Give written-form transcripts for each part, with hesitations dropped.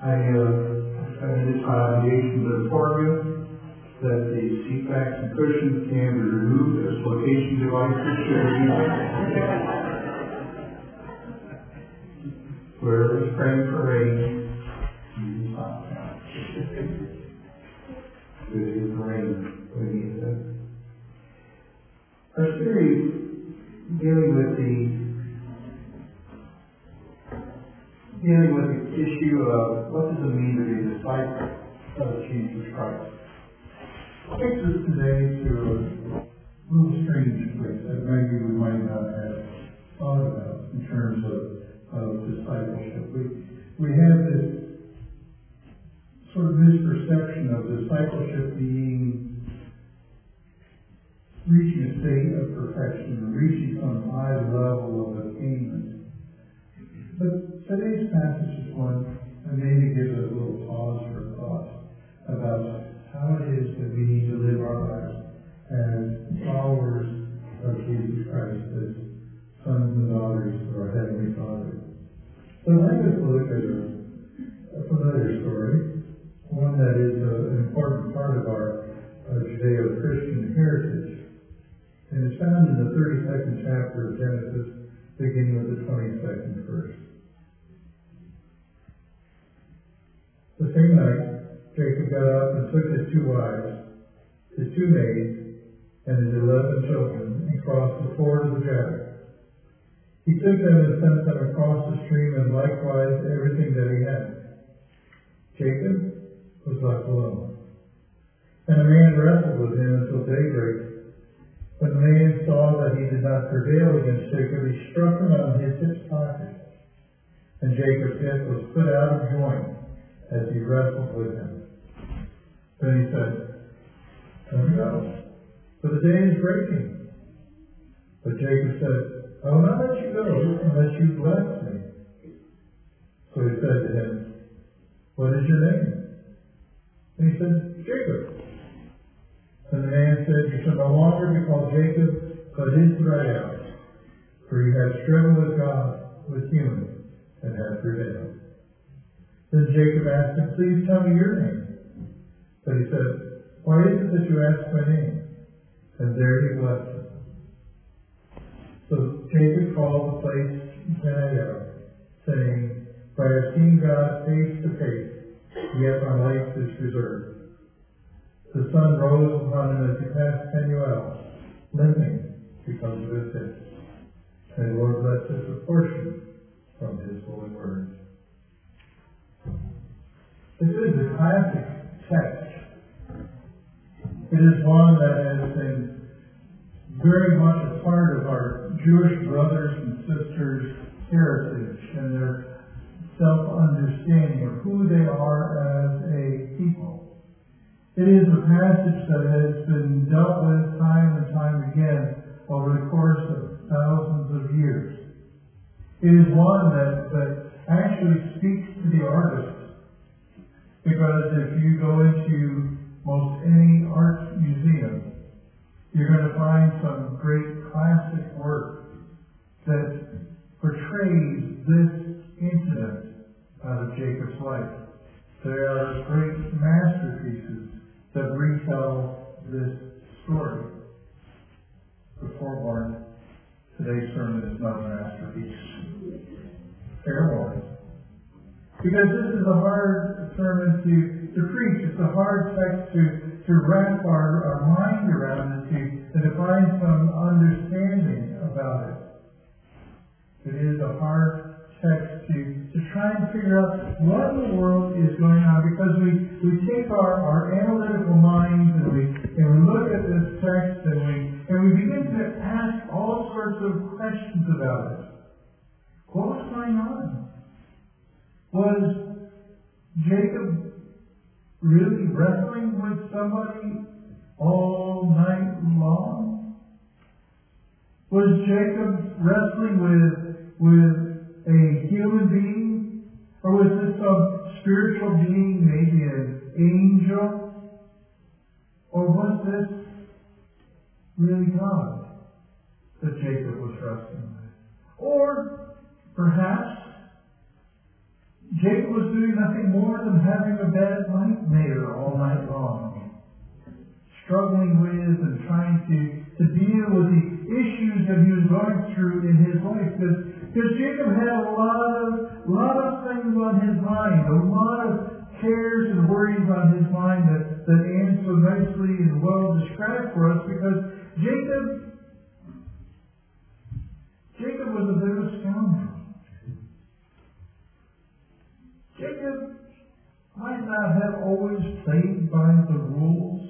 I decided this obligation to inform you that the seat backs and cushions can be removed as flotation devices should be used. Whoever is praying for rain, you stop now. Good is the rain we need that. Our series dealing with the issue of what does it mean to be a disciple of Jesus Christ. Takes us today to a little strange place that maybe we might not have thought about in terms of discipleship. We have this sort of misperception of discipleship being reaching a state of perfection, reaching some high level of attainment. But today's passage is one that maybe gives us a little pause for thought about how it is that we need to live our lives as followers of Jesus Christ, as sons and daughters of our Heavenly Father. So I'd like to look at a familiar story, one that is an important part of our Judeo-Christian heritage. And it's found in the 32nd chapter of Genesis, beginning with the 22nd verse. The same night, Jacob got up and took his 2 wives, his 2 maids, and his 11 children, and crossed the ford of the Jabbok. He took them and sent them across the stream, and likewise everything that he had. Jacob was left alone. And a man wrestled with him until daybreak. When the man saw that he did not prevail against Jacob, he struck him on his hip pocket. And Jacob's hip was put out of joint as he wrestled with him. Then he said, "Let me go, for the day is breaking." But Jacob said, "I will not let you go unless you bless me." So he said to him, "What is your name?" And he said, "Jacob." And the man said, "You shall no longer be called Jacob, but Israel, for you have striven with God, with humans, and have prevailed." Then Jacob asked him, "Please tell me your name." But he said, "Why is it that you ask my name?" And there he blessed him. So Jacob called the place Peniel, saying, "For I have seen God face to face, yet my life is preserved." The sun rose upon him as he passed Peniel, limping because of his hip. May the Lord bless us a portion from his holy word. This is a classic text. It is one that has been very much a part of our Jewish brothers and sisters' heritage and their self-understanding of who they are as a people. It is a passage that has been dealt with time and time again over the course of thousands of years. It is one that actually speaks to the artist, because if you go into most any art museum, you're going to find some great classic work that portrays this incident out of Jacob's life. There are great masterpieces that retell this story. The forewarned, today's sermon is not a masterpiece. Fair warning. Because this is a hard sermon to preach. It's a hard text to wrap our mind around and to find some understanding about it. It is a hard text to try and figure out what in the world is going on, because we take our analytical minds and we look at this text and we begin to ask all sorts of questions about it. What was going on? Was Jacob really wrestling with somebody all night long? Was Jacob wrestling with a human being? Or was this some spiritual being, maybe an angel? Or was this really God that Jacob was wrestling with? Or perhaps Jacob was doing nothing more than having a bad nightmare all night long, struggling with and trying to deal with the issues that he was going through in his life. Because Jacob had a lot of things on his mind, a lot of cares and worries on his mind that Anne so nicely and well described for us, because Jacob was a bit of a scoundrel. Jacob might not have always played by the rules.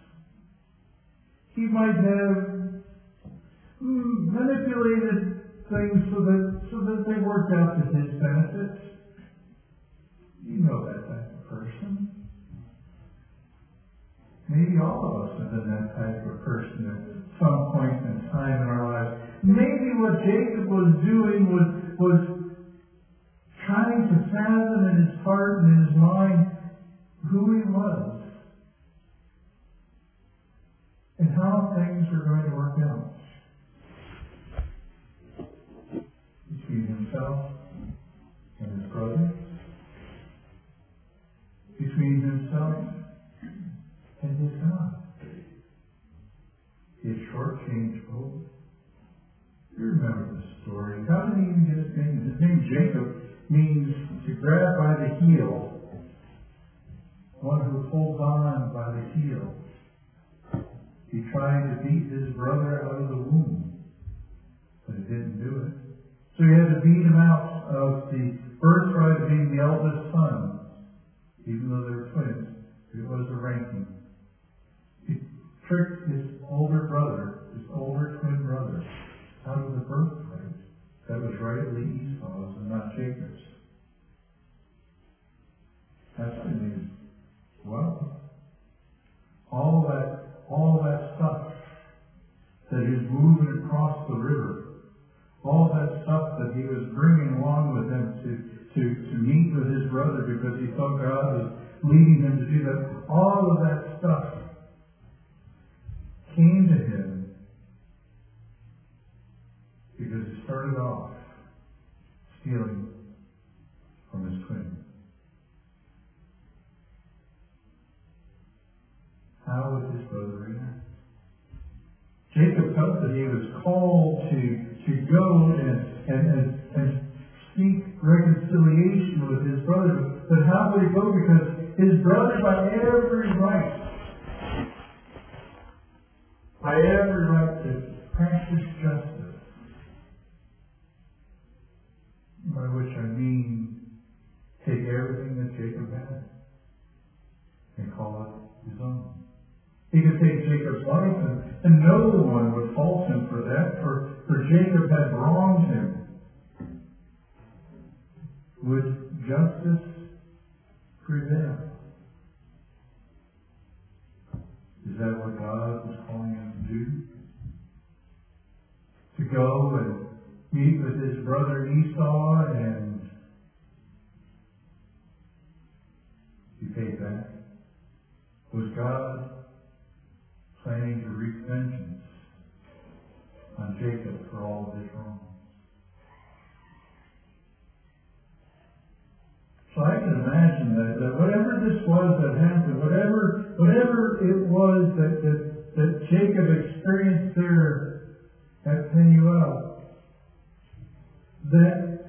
He might have manipulated things so that they worked out to his benefit. You know that type of person. Maybe all of us have been that type of person at some point in time in our lives. Maybe what Jacob was doing was trying to fathom in his heart and in his mind who he was and how things were going to work out between himself and his brothers, between himself and his God. His shortchanged hope. You remember the story. How did he even get his name? His name Jacob means to grab by the heel. One who holds on by the heel. He tried to beat his brother out of the womb, but he didn't do it. So he had to beat him out of the birthright of being the eldest son, even though they were twins. It was a ranking. He tricked his older brother, his older twin brother, out of the birthright that was rightly Esau's and not Jacob's. That's what it means. Well, all that stuff that he was moving across the river, all that stuff that he was bringing along with him to meet with his brother because he thought God was leading him to do that, all of that stuff came to him because he started off stealing from his twin. How would his brother react? Jacob felt that he was called to go and seek reconciliation with his brother. But how would he go? Because his brother, by every right to practice justice, by which I mean take everything that Jacob had and call it his own. He could take Jacob's life and no one would fault him for that, for Jacob had wronged him. Would justice prevail? Is that what God was calling him to do? To go and meet with his brother Esau and be paid back? Was God planning to wreak vengeance on Jacob for all of his wrongs? So I can imagine that whatever this was that happened, whatever it was that Jacob experienced there at Peniel, that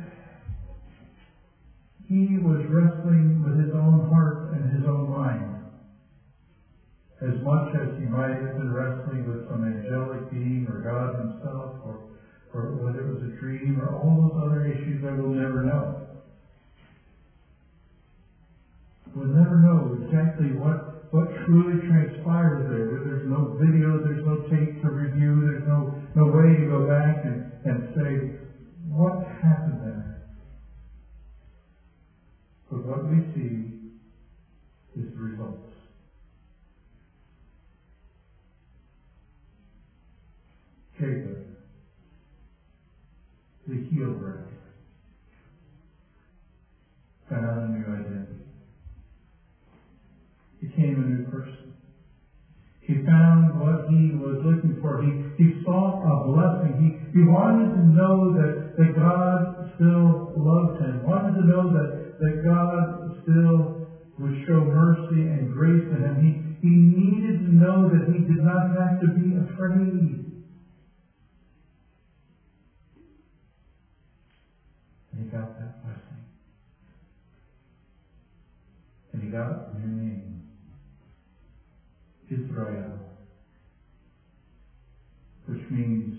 he was wrestling with his own heart and his own mind, as much as he might have been wrestling with some angelic being or God himself, or whether it was a dream or all those other issues that we'll never know. We'll never know exactly what truly transpires there. There's no video, there's no tape to review, there's no way to go back and say, what happened there? But what we see is the results. Jacob, the heel breaker, found a new identity. Became a new person. He found what he was looking for. He sought a blessing. He wanted to know that God still loved him. Wanted to know that that God still would show mercy and grace to him. He needed to know that he did not have to be afraid. And he got that blessing. And he got a new name, Israel, which means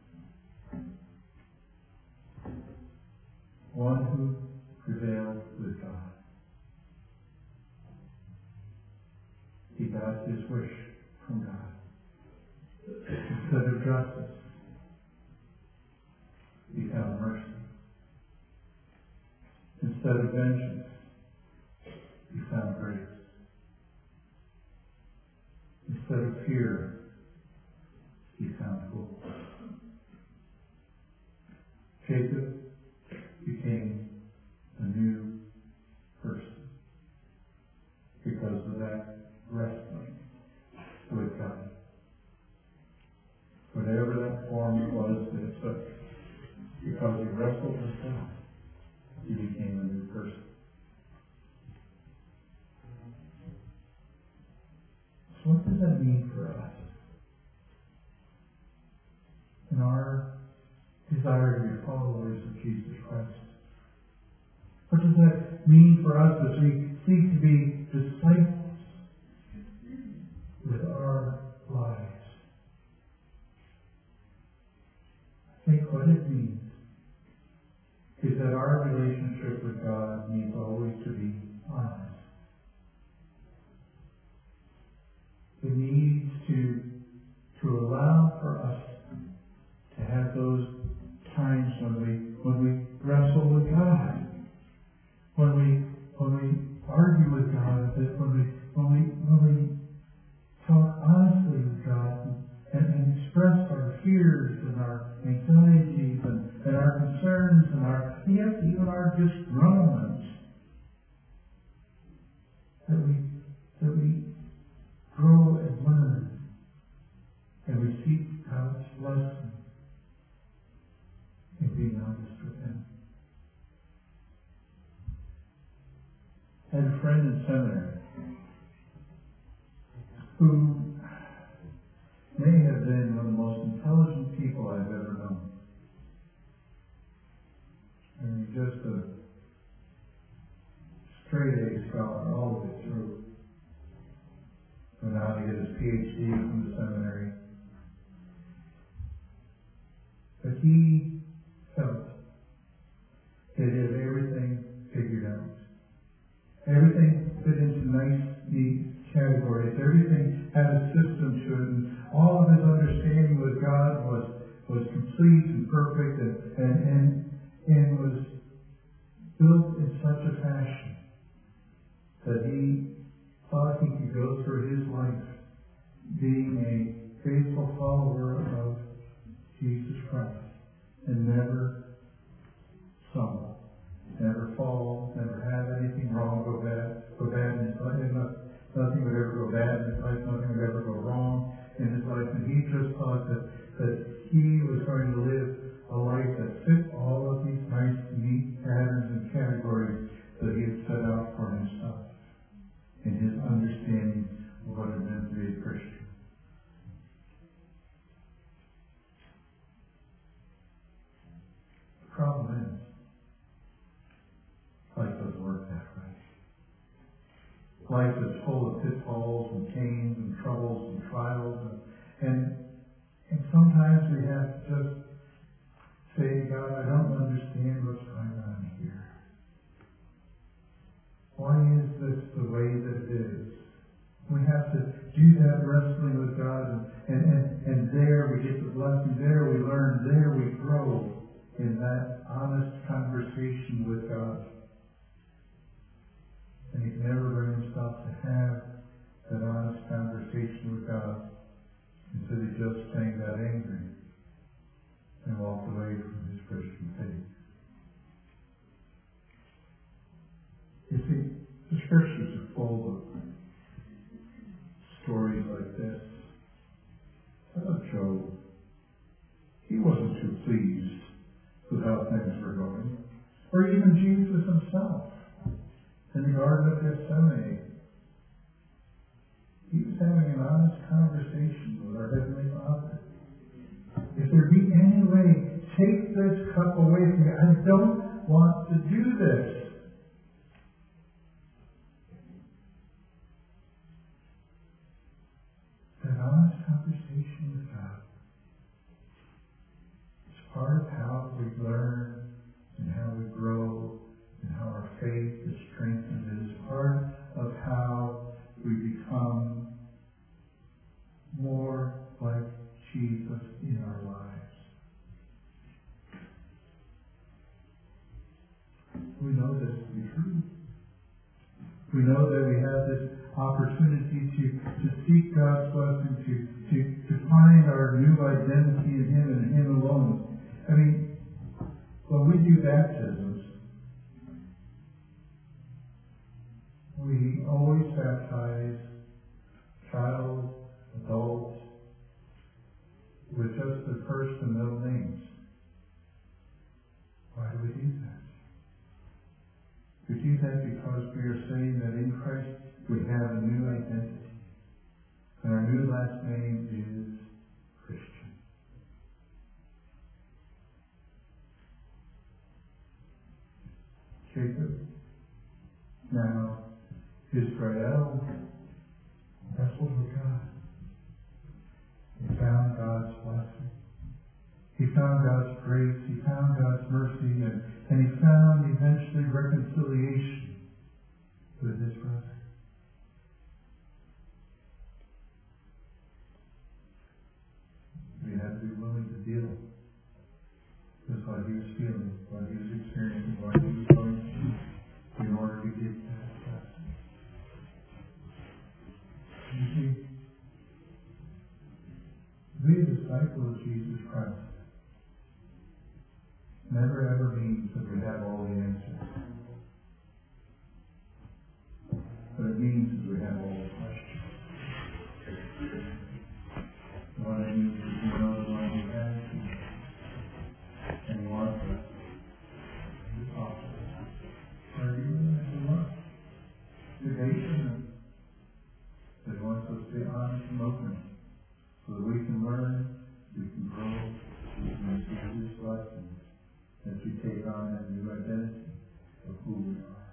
one who prevailed with God. He got his wish from God. Instead of justice, he found mercy. Instead of vengeance, he found grace. Instead of fear, he found hope. Jacob became a new person because of that wrestling with God. Whatever that form was that it took, because he wrestled with God, he became a new person. So what does that mean for us? In our desire to be followers of Jesus Christ. What does that mean for us as we seek to be disciples with our lives? I think what it means is that our relationship with God needs always to be honest. It needs to allow for us to have those times when we wrestle with God, when we argue with God, that when we talk honestly with God and express our fears and our anxieties and our concerns and yes, even our disgruntlements, that we grow and learn, and we seek God's blessing in being honest with Him. I had a friend in seminary who may have been one of the most intelligent people I've ever known. And just a straight A scholar all the way through. Went out to get his PhD from the seminary. But he felt that he had everything figured out. Everything fit into nice, neat categories. Everything had a system to it. And all of his understanding with God was complete and perfect and was built in such a fashion that he thought he could go through his life being a faithful follower of Jesus Christ and never stumble, never fall, never have anything wrong go bad in his life. Nothing would ever go bad in his life, nothing would ever go wrong in his life. And he just thought that he was going to live a life that fit all of these nice, neat patterns and categories that he had set out for himself in his understanding of what it meant to be a Christian. The problem is, life doesn't work that way. Life is full of pitfalls and pains and troubles and trials, and sometimes we have to just say, God, I don't understand what's going on here. Why is this the way that it is? We have to do that wrestling with God, and there we get the blessing, there we learn, there we grow in that honest conversation with God. And he can never bring himself to have that honest conversation with God until he just saying that angry and walked away from his Christian faith. You see, the Scriptures are full of stories like this. About Job. He wasn't too pleased with how things were going. Or even Jesus himself. Garden of Gethsemane, he was having an honest conversation with our Heavenly Father. If there be any way, take this cup away from me. I don't want to do this. That honest conversation with God is part of how we learn and how we grow and how our faith is strengthened. It is part of how we become more like Jesus in our lives. We know this to be true. We know that we have this opportunity to seek God's blessing, to find our new identity in Him and Him alone. I mean, when we do baptisms, we always baptize child, adult, with just the first and middle names. Why do we do that? We do that because we are saying that in Christ we have a new identity. And our new last name is Christian. Jacob, now Israel, wrestled with God. He found God's blessing. He found God's grace. He found God's mercy. And he found eventually reconciliation with his brother. We have to be willing to deal with what he was feeling, what he was experiencing, what he was going through in order to get that blessing. You see, to be a disciple of Jesus Christ never ever means that we have all the answers. But it means that we have all the questions. What it means is we know the one who has and wants us to talk to us. Are you in love? Today, that wants us to be honest and open so that we can learn, we can grow, we can receive His blessings as we take on that new identity of who we are.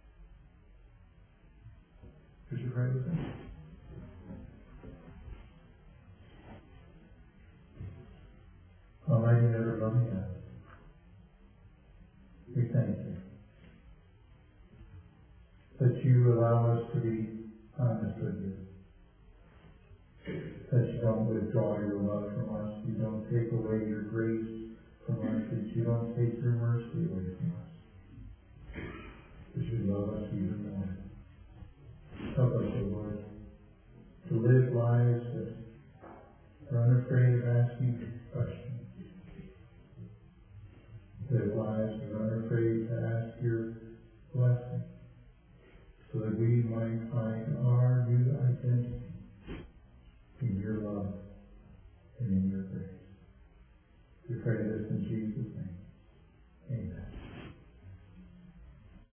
Could you pray with me? Almighty, ever loving God, we thank you that you allow us to be honest with you. That you don't withdraw your love from us. You don't take away your grace from us. That you don't take your mercy away from us. That you love us even more. Help us, O Lord, to live lives that are unafraid of asking